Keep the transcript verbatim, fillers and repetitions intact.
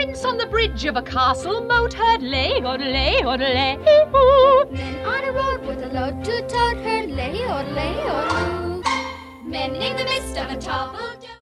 prince on the bridge of a castle moat heard lay, odelay, odelay, Men on a road with a load to tote heard lay, odelay, odelay. Men in the midst of a toppled